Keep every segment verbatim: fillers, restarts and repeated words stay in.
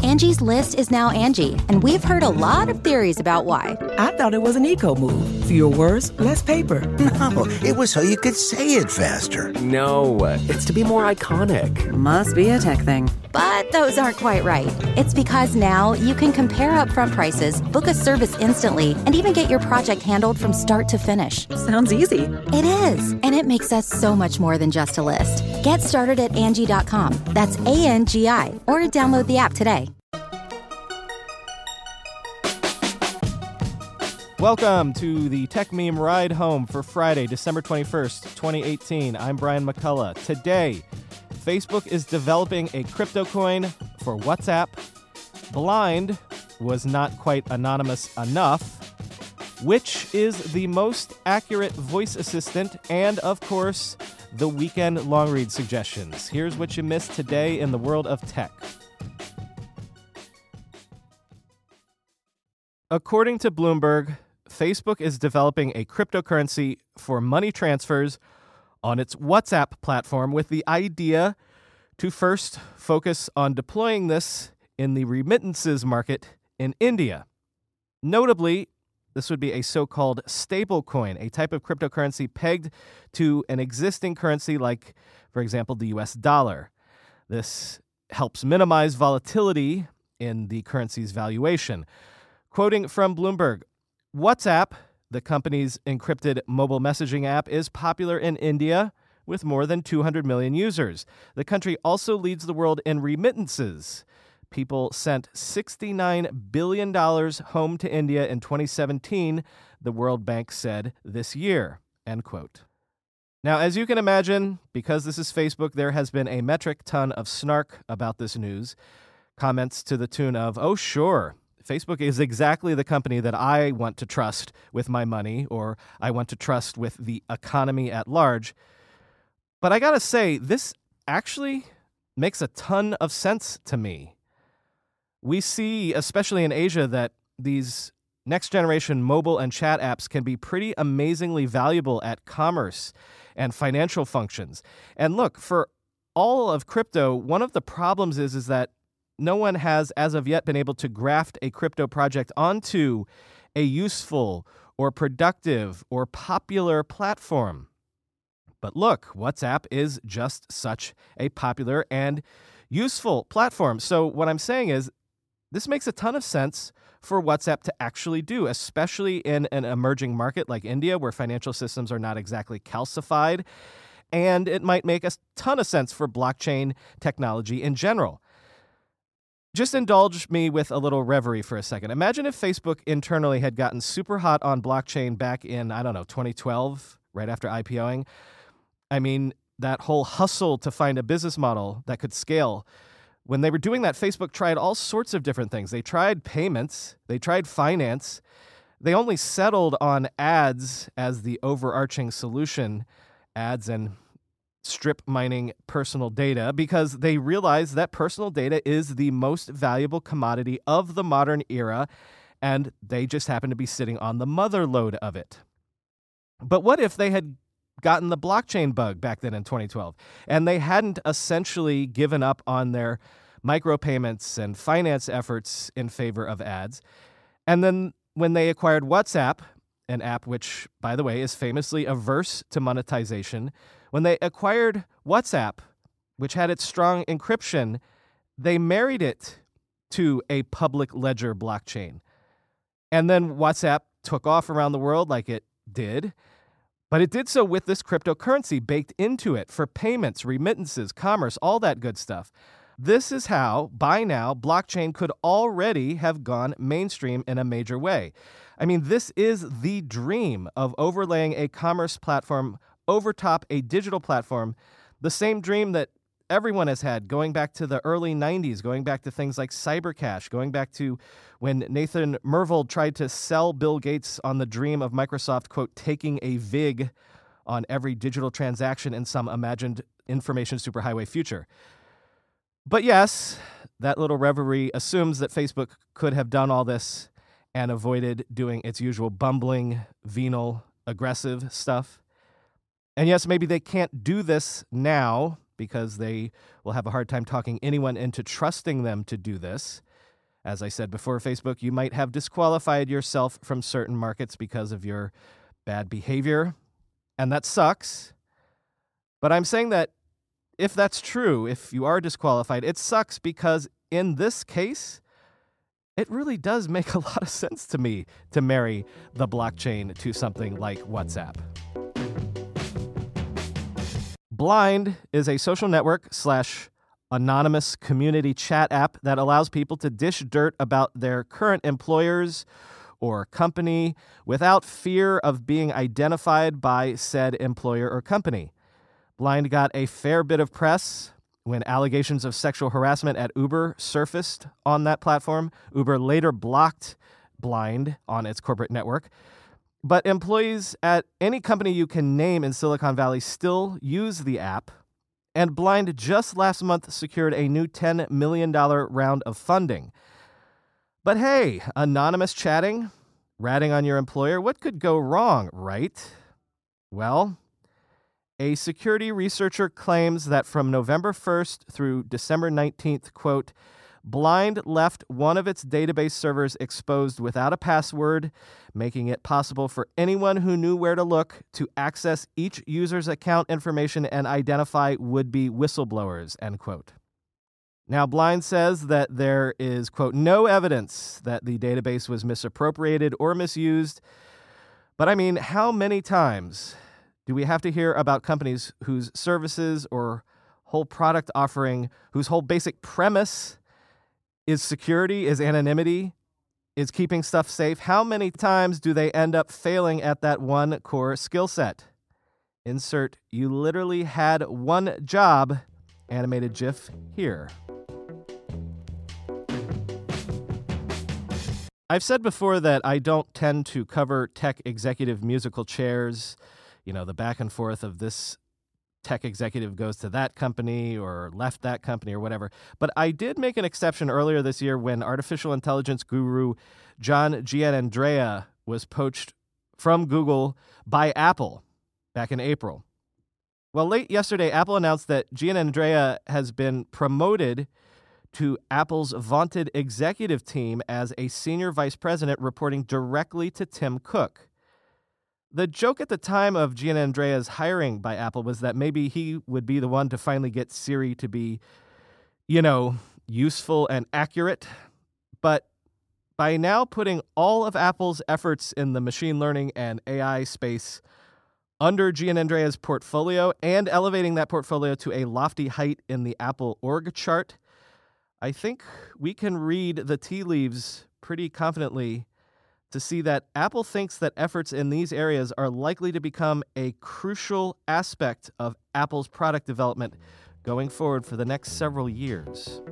Angie's List is now Angie, and we've heard a lot of theories about why. I thought it was an eco move. Fewer words, less paper. No, it was so you could say it faster. No, it's to be more iconic. Must be a tech thing. But those aren't quite right. It's because now you can compare upfront prices, book a service instantly, and even get your project handled from start to finish. Sounds easy. It is, and it makes us so much more than just a list. Get started at Angie dot com. That's A N G I, or download the app today. Welcome to the Tech Meme Ride Home for Friday, December twenty-first, twenty eighteen. I'm Brian McCullough. Today, Facebook is developing a crypto coin for WhatsApp. Blind was not quite anonymous enough. Which is the most accurate voice assistant? And, of course, the weekend long read suggestions. Here's what you missed today in the world of tech. According to Bloomberg, Facebook is developing a cryptocurrency for money transfers on its WhatsApp platform with the idea to first focus on deploying this in the remittances market in India. Notably, this would be a so-called stablecoin, a type of cryptocurrency pegged to an existing currency like, for example, the U S dollar. This helps minimize volatility in the currency's valuation. Quoting from Bloomberg, WhatsApp, the company's encrypted mobile messaging app, is popular in India with more than two hundred million users. The country also leads the world in remittances. People sent sixty-nine billion dollars home to India in twenty seventeen, the World Bank said this year, end quote. Now, as you can imagine, because this is Facebook, there has been a metric ton of snark about this news. Comments to the tune of, oh, sure, Facebook is exactly the company that I want to trust with my money, or I want to trust with the economy at large. But I gotta say, this actually makes a ton of sense to me. We see, especially in Asia, that these next-generation mobile and chat apps can be pretty amazingly valuable at commerce and financial functions. And look, for all of crypto, one of the problems is, is that no one has, as of yet, been able to graft a crypto project onto a useful or productive or popular platform. But look, WhatsApp is just such a popular and useful platform. So what I'm saying is, this makes a ton of sense for WhatsApp to actually do, especially in an emerging market like India, where financial systems are not exactly calcified. And it might make a ton of sense for blockchain technology in general. Just indulge me with a little reverie for a second. Imagine if Facebook internally had gotten super hot on blockchain back in, I don't know, twenty twelve, right after IPOing. I mean, that whole hustle to find a business model that could scale. When they were doing that, Facebook tried all sorts of different things. They tried payments. They tried finance. They only settled on ads as the overarching solution, ads and strip mining personal data, because they realized that personal data is the most valuable commodity of the modern era, and they just happen to be sitting on the mother lode of it. But what if they had gotten the blockchain bug back then in twenty twelve, and they hadn't essentially given up on their micropayments and finance efforts in favor of ads? And then when they acquired WhatsApp, an app which, by the way, is famously averse to monetization, when they acquired WhatsApp, which had its strong encryption, they married it to a public ledger blockchain. And then WhatsApp took off around the world like it did, but it did so with this cryptocurrency baked into it for payments, remittances, commerce, all that good stuff. This is how, by now, blockchain could already have gone mainstream in a major way. I mean, this is the dream of overlaying a commerce platform over top a digital platform, the same dream that everyone has had going back to the early nineties, going back to things like Cybercash, going back to when Nathan Myhrvold tried to sell Bill Gates on the dream of Microsoft, quote, taking a vig on every digital transaction in some imagined information superhighway future. But yes, that little reverie assumes that Facebook could have done all this and avoided doing its usual bumbling, venal, aggressive stuff. And yes, maybe they can't do this now because they will have a hard time talking anyone into trusting them to do this. As I said before, Facebook, you might have disqualified yourself from certain markets because of your bad behavior, and that sucks. But I'm saying that if that's true, if you are disqualified, it sucks because in this case, it really does make a lot of sense to me to marry the blockchain to something like WhatsApp. Blind is a social network slash anonymous community chat app that allows people to dish dirt about their current employers or company without fear of being identified by said employer or company. Blind got a fair bit of press when allegations of sexual harassment at Uber surfaced on that platform. Uber later blocked Blind on its corporate network. But employees at any company you can name in Silicon Valley still use the app. And Blind just last month secured a new ten million dollars round of funding. But hey, anonymous chatting, ratting on your employer, what could go wrong, right? Well, a security researcher claims that from November first through December nineteenth, quote, Blind left one of its database servers exposed without a password, making it possible for anyone who knew where to look to access each user's account information and identify would-be whistleblowers, end quote. Now, Blind says that there is, quote, no evidence that the database was misappropriated or misused. But I mean, how many times do we have to hear about companies whose services or whole product offering, whose whole basic premise is security, is anonymity, is keeping stuff safe? How many times do they end up failing at that one core skill set? Insert, you literally had one job, animated GIF here. I've said before that I don't tend to cover tech executive musical chairs, you know, the back and forth of this tech executive goes to that company or left that company or whatever. But I did make an exception earlier this year when artificial intelligence guru John Giannandrea was poached from Google by Apple back in April. Well, late yesterday, Apple announced that Giannandrea has been promoted to Apple's vaunted executive team as a senior vice president, reporting directly to Tim Cook. The joke at the time of Giannandrea's hiring by Apple was that maybe he would be the one to finally get Siri to be, you know, useful and accurate. But by now putting all of Apple's efforts in the machine learning and A I space under Giannandrea's portfolio and elevating that portfolio to a lofty height in the Apple org chart, I think we can read the tea leaves pretty confidently to see that Apple thinks that efforts in these areas are likely to become a crucial aspect of Apple's product development going forward for the next several years.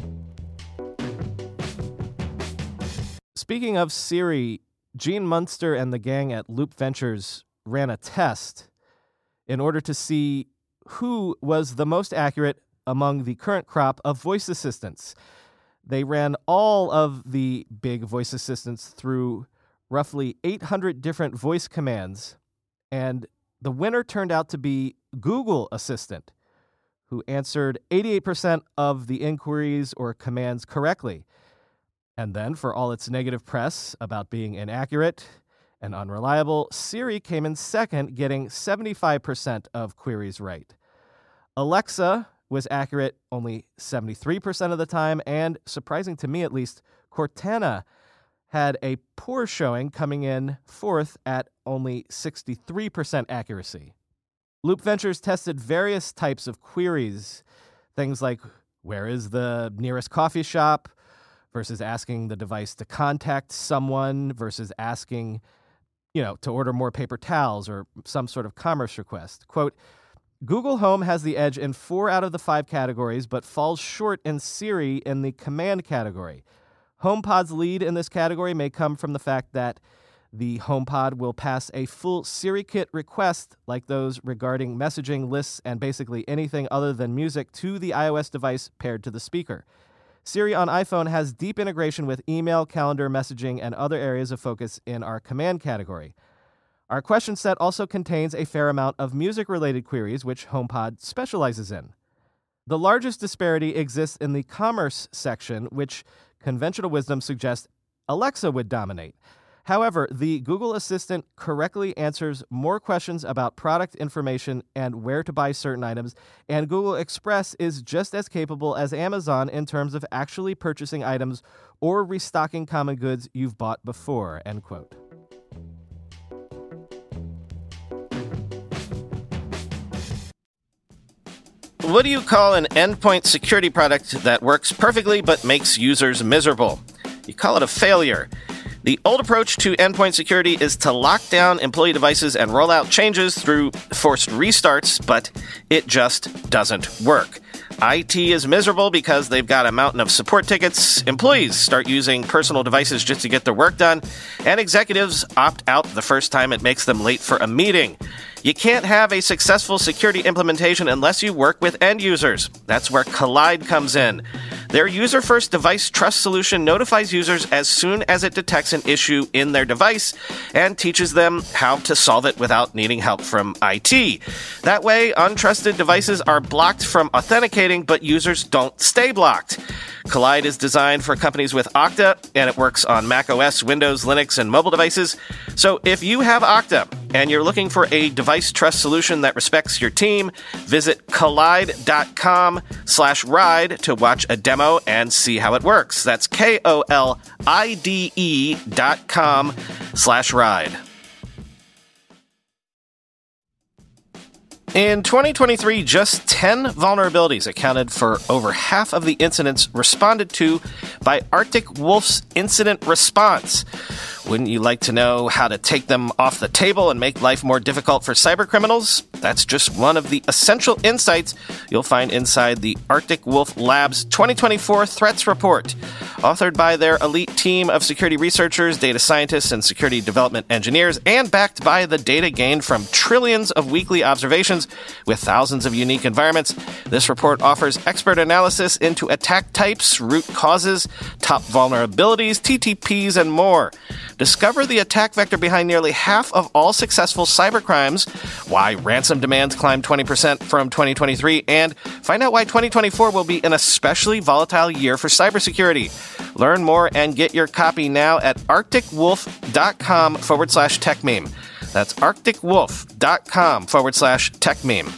Speaking of Siri, Gene Munster and the gang at Loop Ventures ran a test in order to see who was the most accurate among the current crop of voice assistants. They ran all of the big voice assistants through roughly eight hundred different voice commands, and the winner turned out to be Google Assistant, who answered eighty-eight percent of the inquiries or commands correctly. And then, for all its negative press about being inaccurate and unreliable, Siri came in second, getting seventy-five percent of queries right. Alexa was accurate only seventy-three percent of the time, and, surprising to me at least, Cortana had a poor showing, coming in fourth at only sixty-three percent accuracy. Loop Ventures tested various types of queries, things like, where is the nearest coffee shop, versus asking the device to contact someone, versus asking, you know, to order more paper towels or some sort of commerce request. Quote, Google Home has the edge in four out of the five categories, but falls short in Siri in the command category. HomePod's lead in this category may come from the fact that the HomePod will pass a full SiriKit request, like those regarding messaging, lists, and basically anything other than music, to the iOS device paired to the speaker. Siri on iPhone has deep integration with email, calendar, messaging, and other areas of focus in our command category. Our question set also contains a fair amount of music-related queries, which HomePod specializes in. The largest disparity exists in the commerce section, which conventional wisdom suggests Alexa would dominate. However, the Google Assistant correctly answers more questions about product information and where to buy certain items, and Google Express is just as capable as Amazon in terms of actually purchasing items or restocking common goods you've bought before, end quote. What do you call an endpoint security product that works perfectly but makes users miserable? You call it a failure. The old approach to endpoint security is to lock down employee devices and roll out changes through forced restarts, but it just doesn't work. I T is miserable because they've got a mountain of support tickets, employees start using personal devices just to get their work done, and executives opt out the first time it makes them late for a meeting. You can't have a successful security implementation unless you work with end users. That's where Kolide comes in. Their user-first device trust solution notifies users as soon as it detects an issue in their device and teaches them how to solve it without needing help from I T. That way, untrusted devices are blocked from authenticating, but users don't stay blocked. Kolide is designed for companies with Okta, and it works on macOS, Windows, Linux, and mobile devices. So if you have Okta and you're looking for a device trust solution that respects your team, visit kolide.com slash ride to watch a demo and see how it works. That's K O L I D E dot com slash ride. In twenty twenty-three, just ten vulnerabilities accounted for over half of the incidents responded to by Arctic Wolf's incident response. Wouldn't you like to know how to take them off the table and make life more difficult for cybercriminals? That's just one of the essential insights you'll find inside the Arctic Wolf Labs twenty twenty-four Threats Report. Authored by their elite team of security researchers, data scientists, and security development engineers, and backed by the data gained from trillions of weekly observations with thousands of unique environments, this report offers expert analysis into attack types, root causes, top vulnerabilities, T T Ps, and more. Discover the attack vector behind nearly half of all successful cybercrimes, why ransom demands climbed twenty percent from twenty twenty-three, and find out why twenty twenty-four will be an especially volatile year for cybersecurity. Learn more and get your copy now at arcticwolf.com forward slash techmeme. That's arcticwolf.com forward slash techmeme.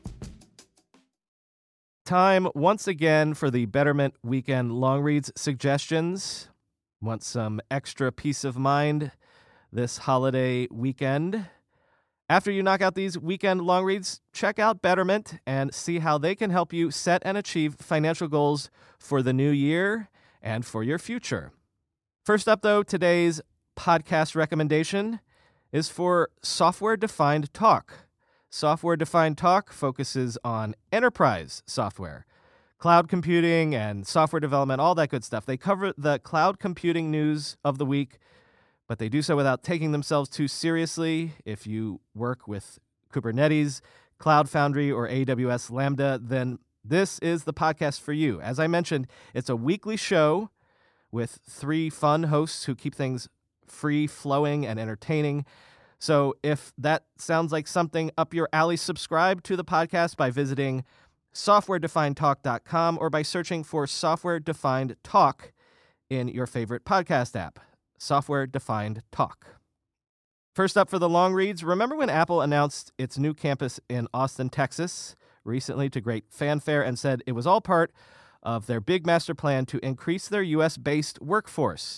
Time once again for the Betterment Weekend Long Reads suggestions. Want some extra peace of mind this holiday weekend? After you knock out these weekend long reads, check out Betterment and see how they can help you set and achieve financial goals for the new year and for your future. First up, though, today's podcast recommendation is for Software Defined Talk. Software Defined Talk focuses on enterprise software, cloud computing and software development, all that good stuff. They cover the cloud computing news of the week, but they do so without taking themselves too seriously. If you work with Kubernetes, Cloud Foundry, or A W S Lambda, then this is the podcast for you. As I mentioned, it's a weekly show with three fun hosts who keep things free-flowing and entertaining. So if that sounds like something up your alley, subscribe to the podcast by visiting software defined talk dot com or by searching for Software Defined Talk in your favorite podcast app. Software Defined Talk. First up for the long reads, remember when Apple announced its new campus in Austin, Texas, recently to great fanfare and said it was all part of their big master plan to increase their U S-based workforce?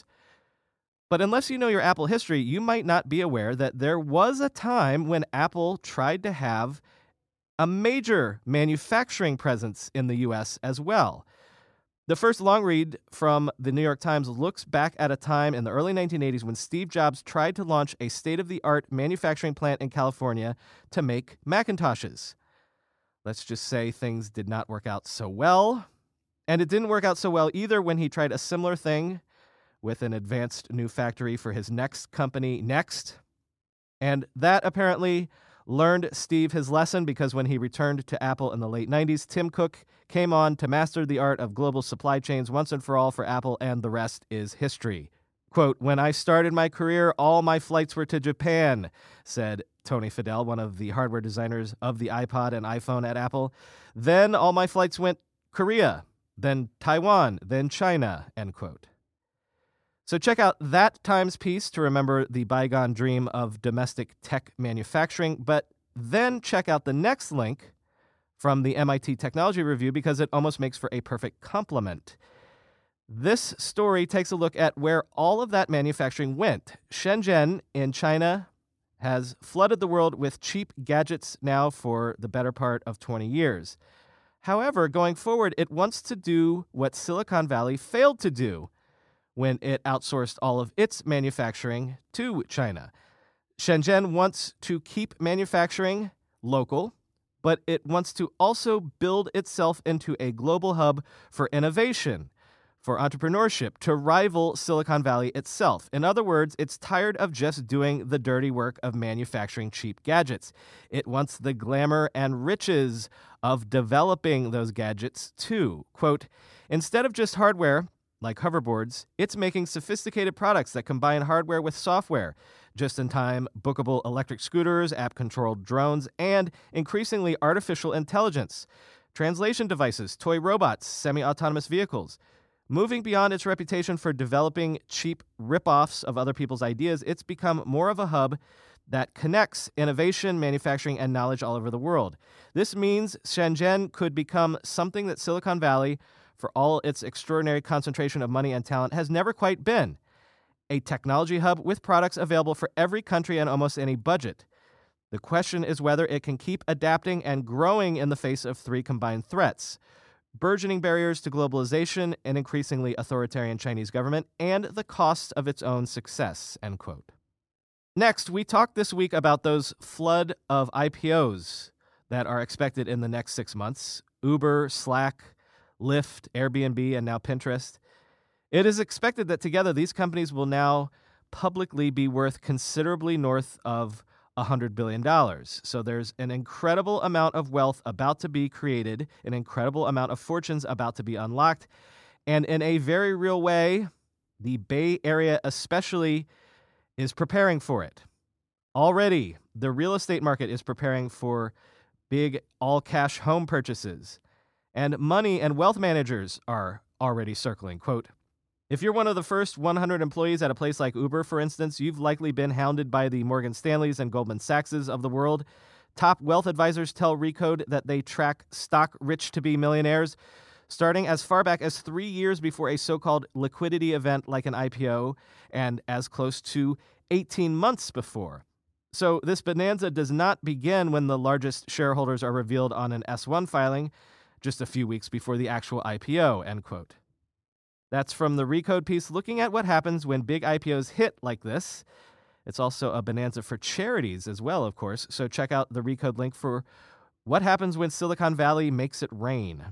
But unless you know your Apple history, you might not be aware that there was a time when Apple tried to have a major manufacturing presence in the U S as well. The first long read from the New York Times looks back at a time in the early nineteen eighties when Steve Jobs tried to launch a state-of-the-art manufacturing plant in California to make Macintoshes. Let's just say things did not work out so well. And it didn't work out so well either when he tried a similar thing with an advanced new factory for his next company, Next. And that apparently learned Steve his lesson, because when he returned to Apple in the late nineties, Tim Cook came on to master the art of global supply chains once and for all for Apple, and the rest is history. Quote, "When I started my career, all my flights were to Japan," said Tony Fadell, one of the hardware designers of the iPod and iPhone at Apple. "Then all my flights went Korea, then Taiwan, then China," end quote. So check out that Times piece to remember the bygone dream of domestic tech manufacturing, but then check out the next link from the M I T Technology Review because it almost makes for a perfect complement. This story takes a look at where all of that manufacturing went. Shenzhen in China has flooded the world with cheap gadgets now for the better part of twenty years. However, going forward, it wants to do what Silicon Valley failed to do when it outsourced all of its manufacturing to China. Shenzhen wants to keep manufacturing local, but it wants to also build itself into a global hub for innovation, for entrepreneurship, to rival Silicon Valley itself. In other words, it's tired of just doing the dirty work of manufacturing cheap gadgets. It wants the glamour and riches of developing those gadgets too. Quote, "Instead of just hardware, like hoverboards, it's making sophisticated products that combine hardware with software, just-in-time bookable electric scooters, app-controlled drones, and increasingly artificial intelligence, translation devices, toy robots, semi-autonomous vehicles. Moving beyond its reputation for developing cheap rip-offs of other people's ideas, it's become more of a hub that connects innovation, manufacturing, and knowledge all over the world. This means Shenzhen could become something that Silicon Valley, for all its extraordinary concentration of money and talent, has never quite been. A technology hub with products available for every country and almost any budget. The question is whether it can keep adapting and growing in the face of three combined threats: burgeoning barriers to globalization, an increasingly authoritarian Chinese government, and the cost of its own success," end quote. Next, we talked this week about those flood of I P Os that are expected in the next six months. Uber, Slack, Lyft, Airbnb, and now Pinterest. It is expected that together these companies will now publicly be worth considerably north of one hundred billion dollars. So there's an incredible amount of wealth about to be created, an incredible amount of fortunes about to be unlocked. And in a very real way, the Bay Area especially is preparing for it. Already, the real estate market is preparing for big all-cash home purchases. And money and wealth managers are already circling. Quote, "If you're one of the first one hundred employees at a place like Uber, for instance, you've likely been hounded by the Morgan Stanleys and Goldman Sachses of the world. Top wealth advisors tell Recode that they track stock rich-to-be millionaires starting as far back as three years before a so-called liquidity event like an I P O and as close to eighteen months before. So this bonanza does not begin when the largest shareholders are revealed on an S one filing just a few weeks before the actual I P O," end quote. That's from the Recode piece looking at what happens when big I P Os hit like this. It's also a bonanza for charities as well, of course, so check out the Recode link for what happens when Silicon Valley makes it rain.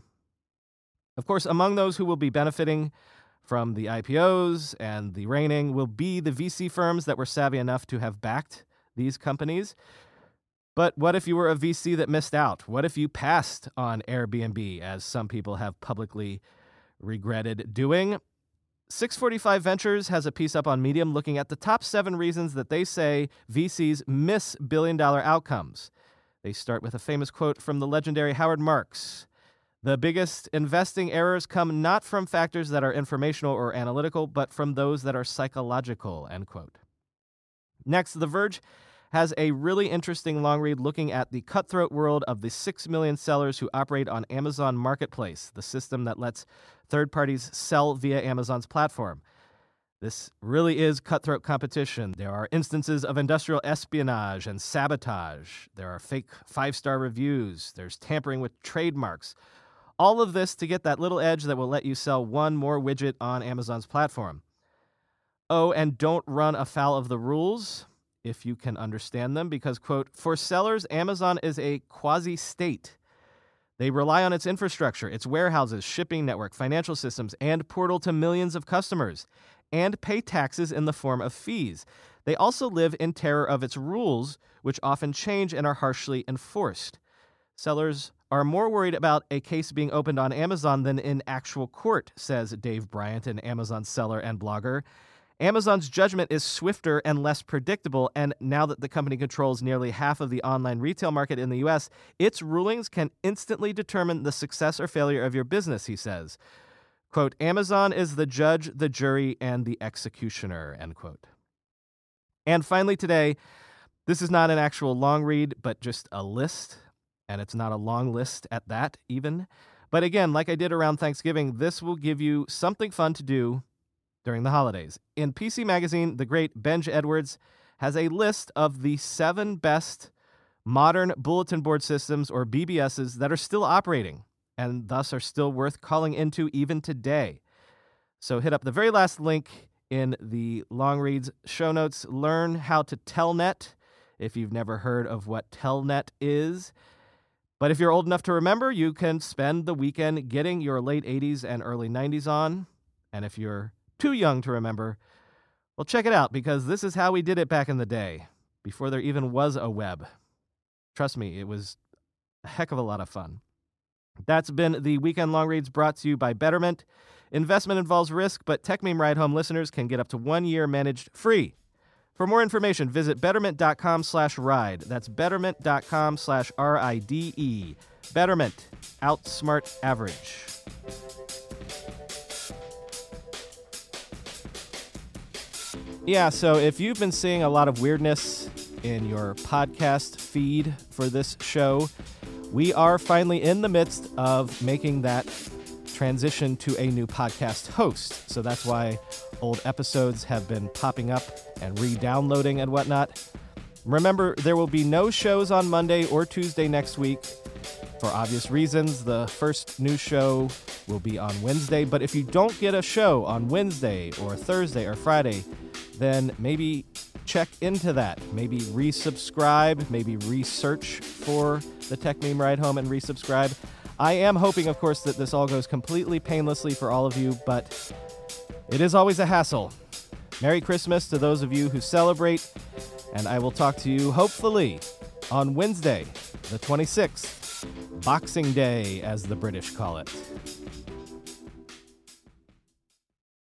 Of course, among those who will be benefiting from the I P Os and the raining will be the V C firms that were savvy enough to have backed these companies. But what if you were a V C that missed out? What if you passed on Airbnb, as some people have publicly regretted doing? six forty-five Ventures has a piece up on Medium looking at the top seven reasons that they say V Cs miss billion-dollar outcomes. They start with a famous quote from the legendary Howard Marks. "The biggest investing errors come not from factors that are informational or analytical, but from those that are psychological," end quote. Next, The Verge has a really interesting long read looking at the cutthroat world of the six million sellers who operate on Amazon Marketplace, the system that lets third parties sell via Amazon's platform. This really is cutthroat competition. There are instances of industrial espionage and sabotage. There are fake five-star reviews. There's tampering with trademarks. All of this to get that little edge that will let you sell one more widget on Amazon's platform. Oh, and don't run afoul of the rules, if you can understand them, because, quote, "For sellers, Amazon is a quasi-state. They rely on its infrastructure, its warehouses, shipping network, financial systems, and portal to millions of customers, and pay taxes in the form of fees. They also live in terror of its rules, which often change and are harshly enforced. Sellers are more worried about a case being opened on Amazon than in actual court," says Dave Bryant, an Amazon seller and blogger. Amazon's judgment is swifter and less predictable, and now that the company controls nearly half of the online retail market in the U S, its rulings can instantly determine the success or failure of your business, he says. Quote, Amazon is the judge, the jury, and the executioner, end quote. And finally today, this is not an actual long read, but just a list, and it's not a long list at that even. But again, like I did around Thanksgiving, this will give you something fun to do during the holidays. In P C Magazine, the great Benj Edwards has a list of the seven best modern bulletin board systems, or B B Ss, that are still operating and thus are still worth calling into even today. So hit up the very last link in the Long Reads show notes. Learn how to Telnet if you've never heard of what Telnet is. But if you're old enough to remember, you can spend the weekend getting your late eighties and early nineties on. And if you're too young to remember, well, check it out, because this is how we did it back in the day, before there even was a web. Trust me, it was a heck of a lot of fun. That's been the Weekend Long Reads, brought to you by Betterment. Investment involves risk, but TechMeme Ride Home listeners can get up to one year managed free. For more information, visit betterment.com slash ride. That's betterment.com slash R I D E. Betterment. Outsmart average. Yeah, so if you've been seeing a lot of weirdness in your podcast feed for this show, we are finally in the midst of making that transition to a new podcast host. So that's why old episodes have been popping up and re-downloading and whatnot. Remember, there will be no shows on Monday or Tuesday next week. For obvious reasons, the first new show will be on Wednesday. But if you don't get a show on Wednesday or Thursday or Friday, then maybe check into that. Maybe resubscribe, maybe research for the TechMeme Ride Home and resubscribe. I am hoping, of course, that this all goes completely painlessly for all of you, but it is always a hassle. Merry Christmas to those of you who celebrate, and I will talk to you, hopefully, on Wednesday, the twenty-sixth, Boxing Day, as the British call it.